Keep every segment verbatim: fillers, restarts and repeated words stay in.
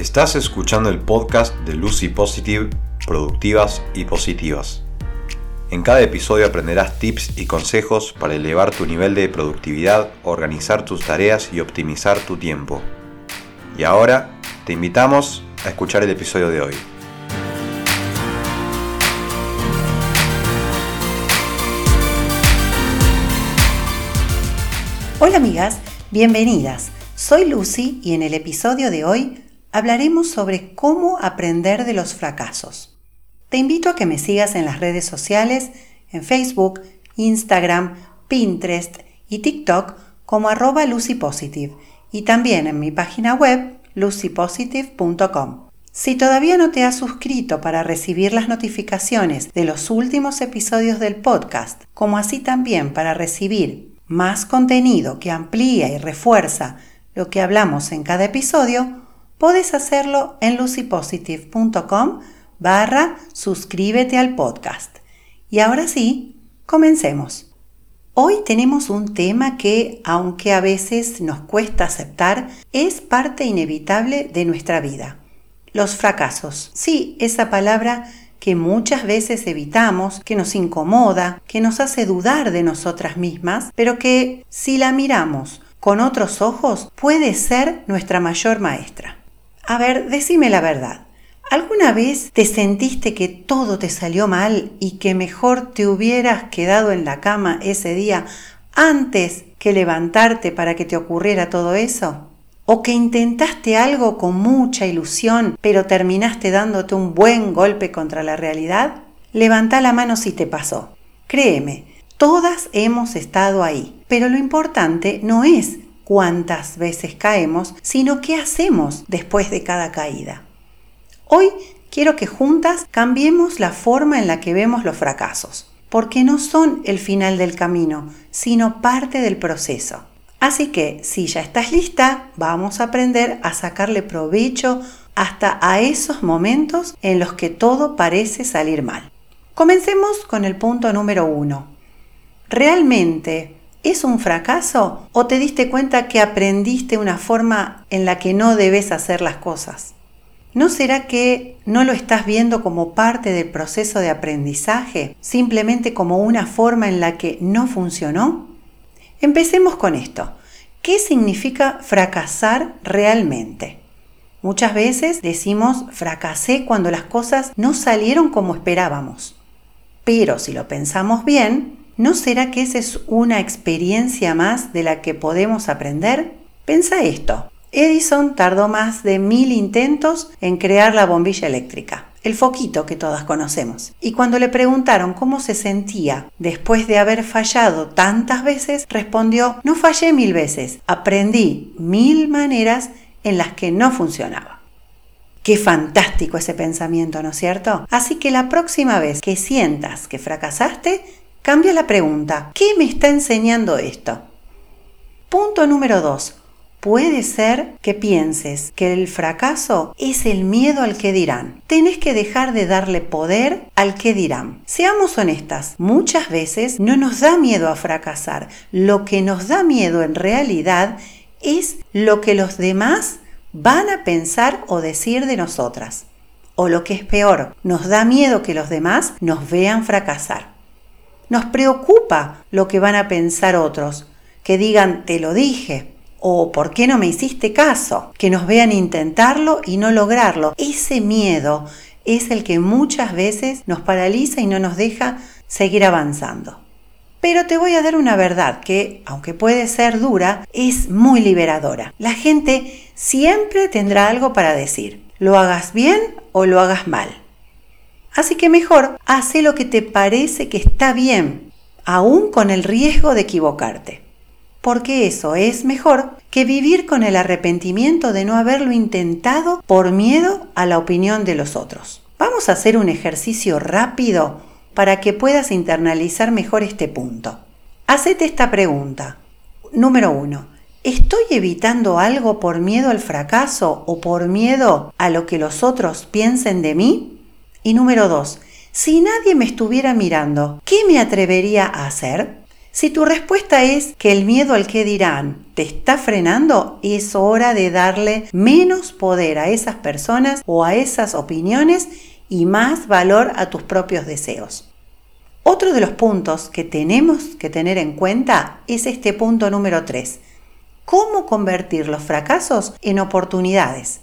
Estás escuchando el podcast de Lucy Positive, Productivas y Positivas. En cada episodio aprenderás tips y consejos para elevar tu nivel de productividad, organizar tus tareas y optimizar tu tiempo. Y ahora te invitamos a escuchar el episodio de hoy. Hola amigas, bienvenidas. Soy Lucy y en el episodio de hoy hablaremos sobre cómo aprender de los fracasos. Te invito a que me sigas en las redes sociales, en Facebook, Instagram, Pinterest y TikTok como arroba lucypositive y también en mi página web lucy positive punto com. Si todavía no te has suscrito para recibir las notificaciones de los últimos episodios del podcast, como así también para recibir más contenido que amplía y refuerza lo que hablamos en cada episodio, puedes hacerlo en lucypositive punto com barra suscríbete al podcast. Y ahora sí, comencemos. Hoy tenemos un tema que, aunque a veces nos cuesta aceptar, es parte inevitable de nuestra vida. Los fracasos. Sí, esa palabra que muchas veces evitamos, que nos incomoda, que nos hace dudar de nosotras mismas, pero que si la miramos con otros ojos puede ser nuestra mayor maestra. A ver, decime la verdad. ¿Alguna vez te sentiste que todo te salió mal y que mejor te hubieras quedado en la cama ese día antes que levantarte para que te ocurriera todo eso? ¿O que intentaste algo con mucha ilusión pero terminaste dándote un buen golpe contra la realidad? Levantá la mano si te pasó. Créeme, todas hemos estado ahí, pero lo importante no es cuántas veces caemos, sino qué hacemos después de cada caída. Hoy quiero que juntas cambiemos la forma en la que vemos los fracasos, porque no son el final del camino, sino parte del proceso. Así que, si ya estás lista, vamos a aprender a sacarle provecho hasta a esos momentos en los que todo parece salir mal. Comencemos con el punto número uno. ¿Realmente es un fracaso o te diste cuenta que aprendiste una forma en la que no debes hacer las cosas? ¿No será que no lo estás viendo como parte del proceso de aprendizaje, simplemente como una forma en la que no funcionó? Empecemos con esto. ¿Qué significa fracasar realmente? Muchas veces decimos fracasé cuando las cosas no salieron como esperábamos. Pero si lo pensamos bien, ¿no será que esa es una experiencia más de la que podemos aprender? Pensa esto. Edison tardó más de mil intentos en crear la bombilla eléctrica, el foquito que todas conocemos. Y cuando le preguntaron cómo se sentía después de haber fallado tantas veces, respondió: no fallé mil veces, aprendí mil maneras en las que no funcionaba. Qué fantástico ese pensamiento, ¿no es cierto? Así que la próxima vez que sientas que fracasaste, cambia la pregunta: ¿qué me está enseñando esto? Punto número dos. Puede ser que pienses que el fracaso es el miedo al que dirán. Tenés que dejar de darle poder al que dirán. Seamos honestas, muchas veces no nos da miedo a fracasar. Lo que nos da miedo en realidad es lo que los demás van a pensar o decir de nosotras. O lo que es peor, nos da miedo que los demás nos vean fracasar. Nos preocupa lo que van a pensar otros, que digan te lo dije. O ¿por qué no me hiciste caso? Que nos vean intentarlo y no lograrlo. Ese miedo es el que muchas veces nos paraliza y no nos deja seguir avanzando. Pero te voy a dar una verdad que, aunque puede ser dura, es muy liberadora. La gente siempre tendrá algo para decir, lo hagas bien o lo hagas mal. Así que mejor, hace lo que te parece que está bien, aún con el riesgo de equivocarte. Porque eso es mejor que vivir con el arrepentimiento de no haberlo intentado por miedo a la opinión de los otros. Vamos a hacer un ejercicio rápido para que puedas internalizar mejor este punto. Hacete esta pregunta. Número uno. ¿Estoy evitando algo por miedo al fracaso o por miedo a lo que los otros piensen de mí? Y número dos. Si nadie me estuviera mirando, ¿qué me atrevería a hacer? Si tu respuesta es que el miedo al qué dirán te está frenando, es hora de darle menos poder a esas personas o a esas opiniones y más valor a tus propios deseos. Otro de los puntos que tenemos que tener en cuenta es este punto número tres. ¿Cómo convertir los fracasos en oportunidades?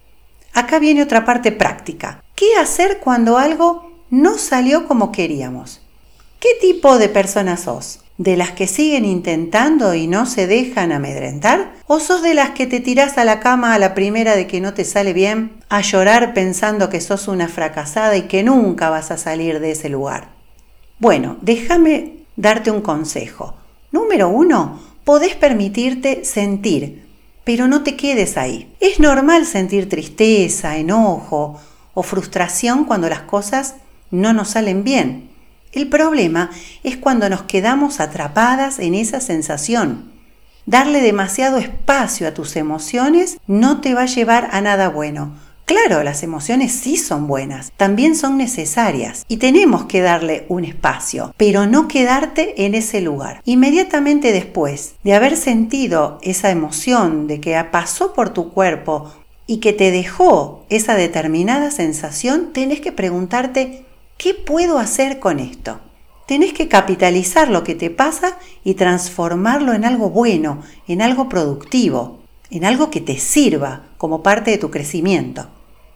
Acá viene otra parte práctica. ¿Qué hacer cuando algo no salió como queríamos? ¿Qué tipo de persona sos? ¿De las que siguen intentando y no se dejan amedrentar? ¿O sos de las que te tirás a la cama a la primera de que no te sale bien, a llorar pensando que sos una fracasada y que nunca vas a salir de ese lugar? Bueno, déjame darte un consejo. Número uno, podés permitirte sentir, pero no te quedes ahí. Es normal sentir tristeza, enojo o frustración cuando las cosas no nos salen bien. El problema es cuando nos quedamos atrapadas en esa sensación. Darle demasiado espacio a tus emociones no te va a llevar a nada bueno. Claro, las emociones sí son buenas, también son necesarias y tenemos que darle un espacio, pero no quedarte en ese lugar. Inmediatamente después de haber sentido esa emoción, de que pasó por tu cuerpo y que te dejó esa determinada sensación, tenés que preguntarte: ¿qué puedo hacer con esto? Tenés que capitalizar lo que te pasa y transformarlo en algo bueno, en algo productivo, en algo que te sirva como parte de tu crecimiento.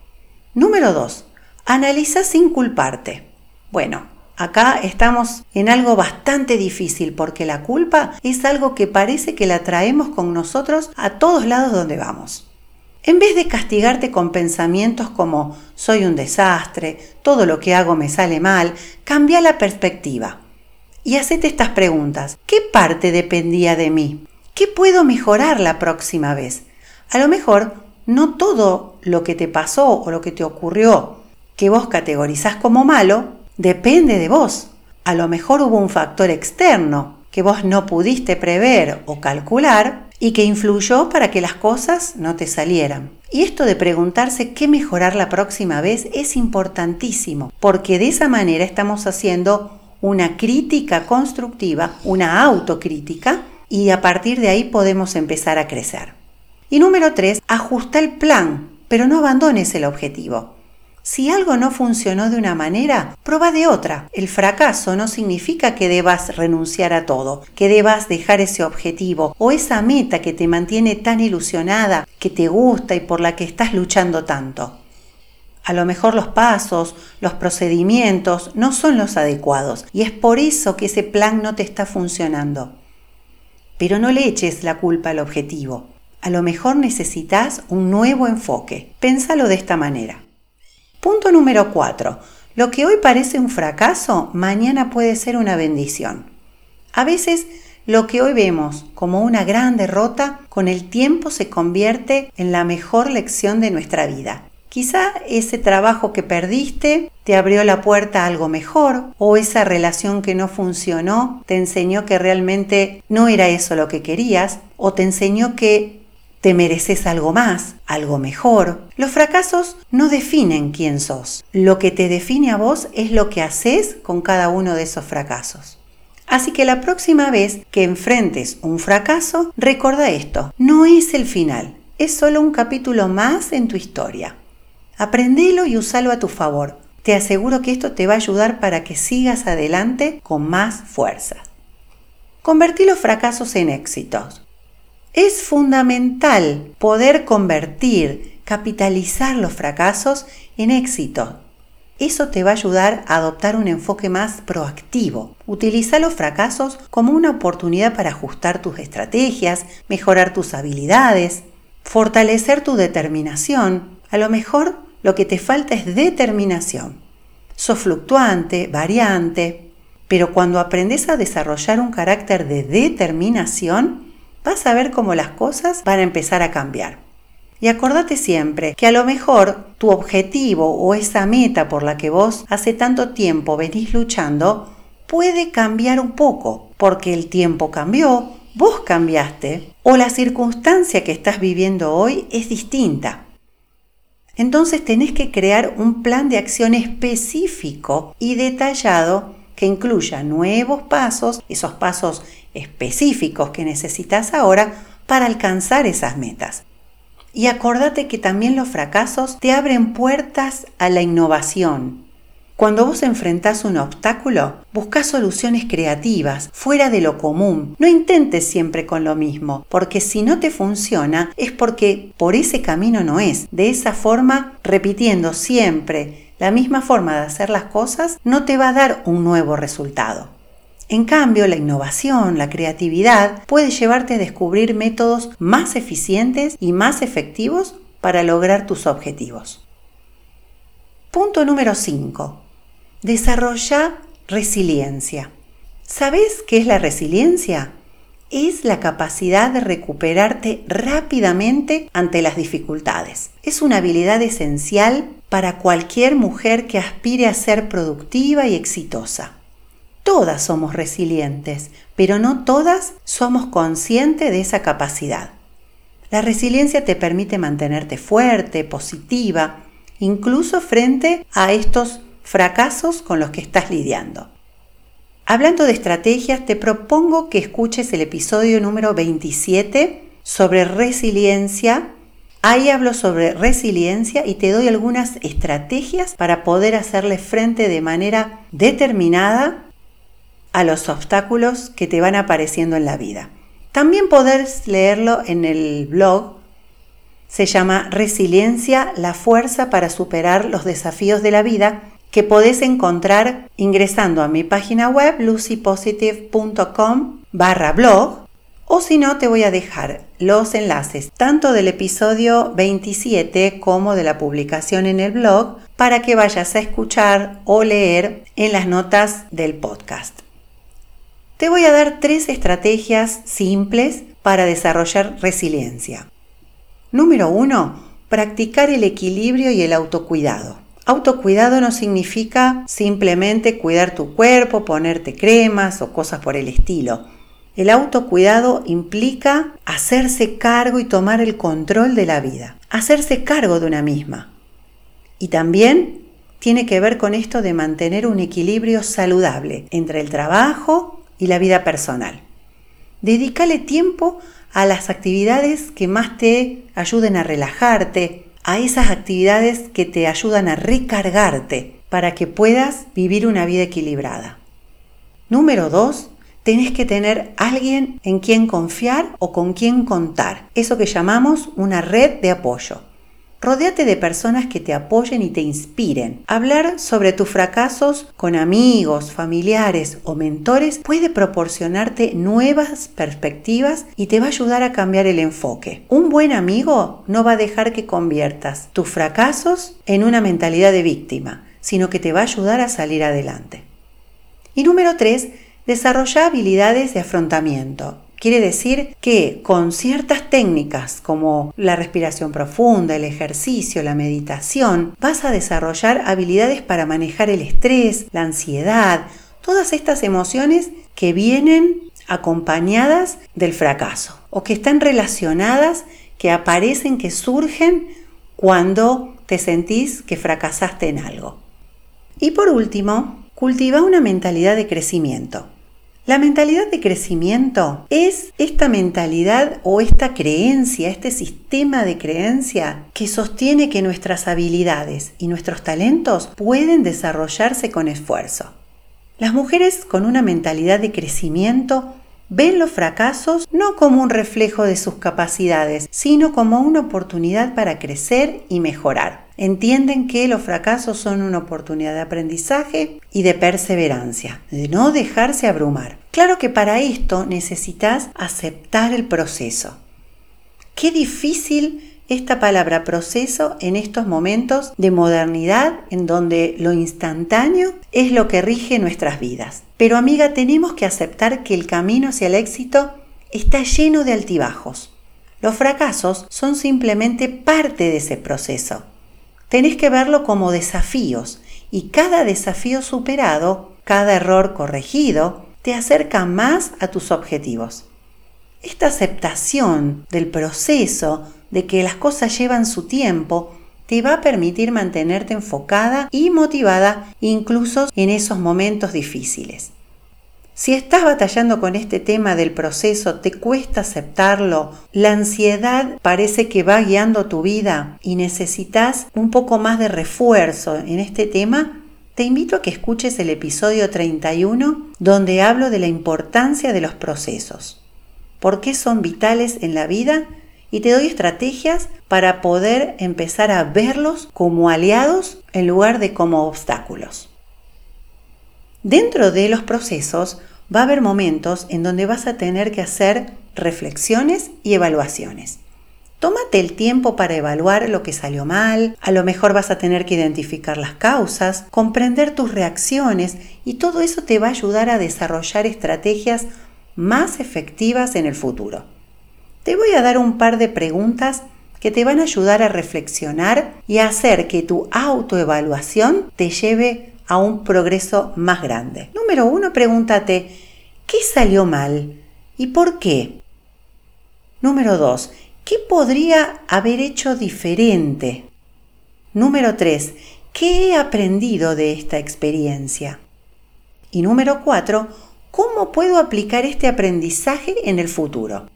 Número dos. Analiza sin culparte. Bueno, acá estamos en algo bastante difícil porque la culpa es algo que parece que la traemos con nosotros a todos lados donde vamos. En vez de castigarte con pensamientos como soy un desastre, todo lo que hago me sale mal, cambia la perspectiva y hacete estas preguntas. ¿Qué parte dependía de mí? ¿Qué puedo mejorar la próxima vez? A lo mejor no todo lo que te pasó o lo que te ocurrió que vos categorizás como malo depende de vos. A lo mejor hubo un factor externo que vos no pudiste prever o calcular y que influyó para que las cosas no te salieran. Y esto de preguntarse qué mejorar la próxima vez es importantísimo, porque de esa manera estamos haciendo una crítica constructiva, una autocrítica, y a partir de ahí podemos empezar a crecer. Y número tres, ajusta el plan, pero no abandones el objetivo. Si algo no funcionó de una manera, prueba de otra. El fracaso no significa que debas renunciar a todo, que debas dejar ese objetivo o esa meta que te mantiene tan ilusionada, que te gusta y por la que estás luchando tanto. A lo mejor los pasos, los procedimientos no son los adecuados y es por eso que ese plan no te está funcionando. Pero no le eches la culpa al objetivo. A lo mejor necesitas un nuevo enfoque. Pénsalo de esta manera. Punto número cuatro. Lo que hoy parece un fracaso, mañana puede ser una bendición. A veces lo que hoy vemos como una gran derrota, con el tiempo se convierte en la mejor lección de nuestra vida. Quizá ese trabajo que perdiste te abrió la puerta a algo mejor, o esa relación que no funcionó te enseñó que realmente no era eso lo que querías, o te enseñó que te mereces algo más, algo mejor. Los fracasos no definen quién sos. Lo que te define a vos es lo que haces con cada uno de esos fracasos. Así que la próxima vez que enfrentes un fracaso, recuerda esto: no es el final, es solo un capítulo más en tu historia. Aprendelo y úsalo a tu favor. Te aseguro que esto te va a ayudar para que sigas adelante con más fuerza. Convertí los fracasos en éxitos. Es fundamental poder convertir, capitalizar los fracasos en éxito. Eso te va a ayudar a adoptar un enfoque más proactivo. Utiliza los fracasos como una oportunidad para ajustar tus estrategias, mejorar tus habilidades, fortalecer tu determinación. A lo mejor lo que te falta es determinación. Sos fluctuante, variante, pero cuando aprendes a desarrollar un carácter de determinación, vas a ver cómo las cosas van a empezar a cambiar. Y acordate siempre que a lo mejor tu objetivo o esa meta por la que vos hace tanto tiempo venís luchando puede cambiar un poco, porque el tiempo cambió, vos cambiaste o la circunstancia que estás viviendo hoy es distinta. Entonces tenés que crear un plan de acción específico y detallado que incluya nuevos pasos, esos pasos específicos que necesitas ahora para alcanzar esas metas. Y acordate que también los fracasos te abren puertas a la innovación. Cuando vos enfrentás un obstáculo, buscá soluciones creativas, fuera de lo común. No intentes siempre con lo mismo, porque si no te funciona es porque por ese camino no es. De esa forma, repitiendo siempre la misma forma de hacer las cosas, no te va a dar un nuevo resultado. En cambio, la innovación, la creatividad, puede llevarte a descubrir métodos más eficientes y más efectivos para lograr tus objetivos. Punto número cinco. Desarrolla resiliencia. ¿Sabés qué es la resiliencia? Es la capacidad de recuperarte rápidamente ante las dificultades. Es una habilidad esencial para cualquier mujer que aspire a ser productiva y exitosa. Todas somos resilientes, pero no todas somos conscientes de esa capacidad. La resiliencia te permite mantenerte fuerte, positiva, incluso frente a estos fracasos con los que estás lidiando. Hablando de estrategias, te propongo que escuches el episodio número veintisiete sobre resiliencia. Ahí hablo sobre resiliencia y te doy algunas estrategias para poder hacerle frente de manera determinada a los obstáculos que te van apareciendo en la vida. También podés leerlo en el blog. Se llama Resiliencia, la fuerza para superar los desafíos de la vida, que podés encontrar ingresando a mi página web lucypositive punto com barra blog, o si no te voy a dejar los enlaces tanto del episodio veintisiete como de la publicación en el blog para que vayas a escuchar o leer en las notas del podcast. Te voy a dar tres estrategias simples para desarrollar resiliencia. Número uno, practicar el equilibrio y el autocuidado. Autocuidado no significa simplemente cuidar tu cuerpo, ponerte cremas o cosas por el estilo. El autocuidado implica hacerse cargo y tomar el control de la vida, hacerse cargo de una misma. Y también tiene que ver con esto de mantener un equilibrio saludable entre el trabajo y la vida personal. Dedícale tiempo a las actividades que más te ayuden a relajarte, a esas actividades que te ayudan a recargarte para que puedas vivir una vida equilibrada. Número dos, tenés que tener alguien en quien confiar o con quien contar. Eso que llamamos una red de apoyo. Rodéate de personas que te apoyen y te inspiren. Hablar sobre tus fracasos con amigos, familiares o mentores puede proporcionarte nuevas perspectivas y te va a ayudar a cambiar el enfoque. Un buen amigo no va a dejar que conviertas tus fracasos en una mentalidad de víctima, sino que te va a ayudar a salir adelante. Y número tres, desarrolla habilidades de afrontamiento. Quiere decir que con ciertas técnicas como la respiración profunda, el ejercicio, la meditación, vas a desarrollar habilidades para manejar el estrés, la ansiedad, todas estas emociones que vienen acompañadas del fracaso o que están relacionadas, que aparecen, que surgen cuando te sentís que fracasaste en algo. Y por último, cultiva una mentalidad de crecimiento. La mentalidad de crecimiento es esta mentalidad o esta creencia, este sistema de creencia que sostiene que nuestras habilidades y nuestros talentos pueden desarrollarse con esfuerzo. Las mujeres con una mentalidad de crecimiento ven los fracasos no como un reflejo de sus capacidades, sino como una oportunidad para crecer y mejorar. Entienden que los fracasos son una oportunidad de aprendizaje y de perseverancia, de no dejarse abrumar. Claro que para esto necesitas aceptar el proceso. Qué difícil esta palabra proceso en estos momentos de modernidad en donde lo instantáneo es lo que rige nuestras vidas. Pero amiga, tenemos que aceptar que el camino hacia el éxito está lleno de altibajos. Los fracasos son simplemente parte de ese proceso. Tenés que verlo como desafíos y cada desafío superado, cada error corregido, te acerca más a tus objetivos. Esta aceptación del proceso, de que las cosas llevan su tiempo, te va a permitir mantenerte enfocada y motivada incluso en esos momentos difíciles. Si estás batallando con este tema del proceso, te cuesta aceptarlo, la ansiedad parece que va guiando tu vida y necesitas un poco más de refuerzo en este tema, te invito a que escuches el episodio treinta y uno, donde hablo de la importancia de los procesos, por qué son vitales en la vida y te doy estrategias para poder empezar a verlos como aliados en lugar de como obstáculos. Dentro de los procesos va a haber momentos en donde vas a tener que hacer reflexiones y evaluaciones. Tómate el tiempo para evaluar lo que salió mal, a lo mejor vas a tener que identificar las causas, comprender tus reacciones y todo eso te va a ayudar a desarrollar estrategias más efectivas en el futuro. Te voy a dar un par de preguntas que te van a ayudar a reflexionar y a hacer que tu autoevaluación te lleve a un progreso más grande. Número uno, pregúntate, ¿qué salió mal y por qué? Número dos, ¿qué podría haber hecho diferente? Número tres, ¿qué he aprendido de esta experiencia? Y número cuatro, ¿cómo puedo aplicar este aprendizaje en el futuro?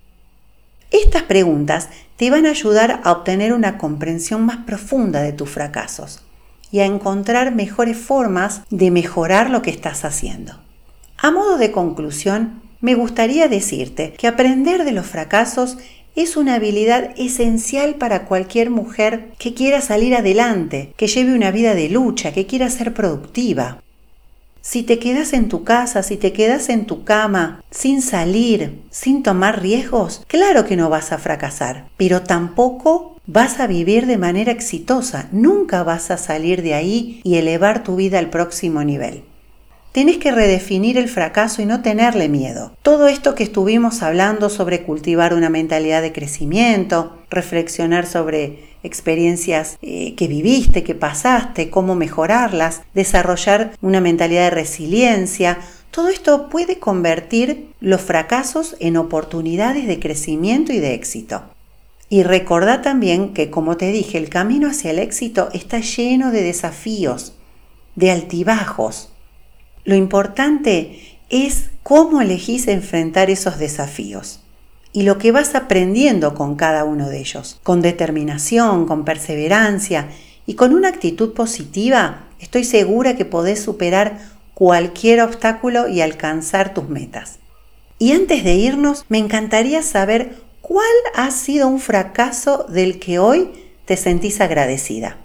Estas preguntas te van a ayudar a obtener una comprensión más profunda de tus fracasos y a encontrar mejores formas de mejorar lo que estás haciendo. A modo de conclusión, me gustaría decirte que aprender de los fracasos es una habilidad esencial para cualquier mujer que quiera salir adelante, que lleve una vida de lucha, que quiera ser productiva. Si te quedas en tu casa, si te quedas en tu cama, sin salir, sin tomar riesgos, claro que no vas a fracasar, pero tampoco vas a vivir de manera exitosa. Nunca vas a salir de ahí y elevar tu vida al próximo nivel. Tenés que redefinir el fracaso y no tenerle miedo. Todo esto que estuvimos hablando sobre cultivar una mentalidad de crecimiento, reflexionar sobre experiencias eh, que viviste, que pasaste, cómo mejorarlas, desarrollar una mentalidad de resiliencia, todo esto puede convertir los fracasos en oportunidades de crecimiento y de éxito. Y recordá también que, como te dije, el camino hacia el éxito está lleno de desafíos, de altibajos. Lo importante es cómo elegís enfrentar esos desafíos y lo que vas aprendiendo con cada uno de ellos. Con determinación, con perseverancia y con una actitud positiva, estoy segura que podés superar cualquier obstáculo y alcanzar tus metas. Y antes de irnos, me encantaría saber cuál ha sido un fracaso del que hoy te sentís agradecida.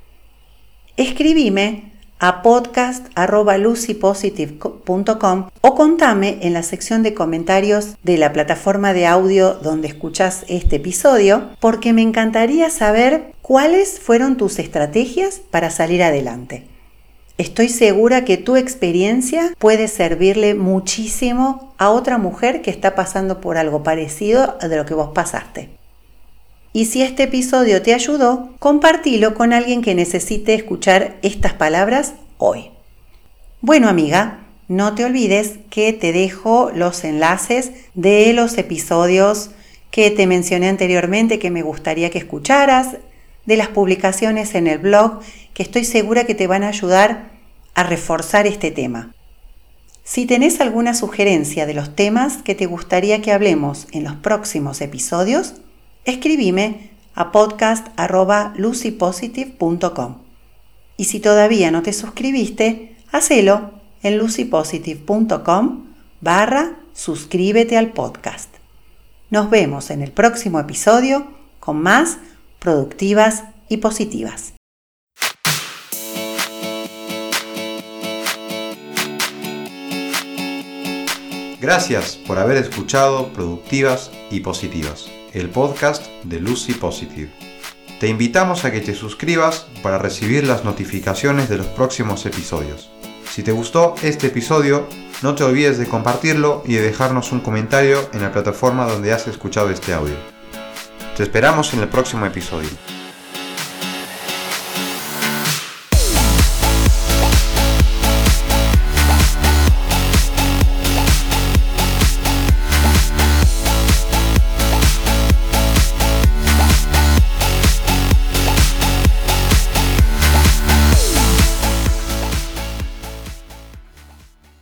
Escribime a podcast arroba lucy positive punto com o contame en la sección de comentarios de la plataforma de audio donde escuchás este episodio, porque me encantaría saber cuáles fueron tus estrategias para salir adelante. Estoy segura que tu experiencia puede servirle muchísimo a otra mujer que está pasando por algo parecido a de lo que vos pasaste. Y si este episodio te ayudó, compartilo con alguien que necesite escuchar estas palabras hoy. Bueno, amiga, no te olvides que te dejo los enlaces de los episodios que te mencioné anteriormente que me gustaría que escucharas, de las publicaciones en el blog, que estoy segura que te van a ayudar a reforzar este tema. Si tenés alguna sugerencia de los temas que te gustaría que hablemos en los próximos episodios, escribime a podcast arroba lucy positive punto com. Y si todavía no te suscribiste, hacelo en lucy positive punto com barra suscríbete al podcast. Nos vemos en el próximo episodio con más productivas y positivas. Gracias por haber escuchado Productivas y Positivas, el podcast de Lucy Positive. Te invitamos a que te suscribas para recibir las notificaciones de los próximos episodios. Si te gustó este episodio, no te olvides de compartirlo y de dejarnos un comentario en la plataforma donde has escuchado este audio. Te esperamos en el próximo episodio.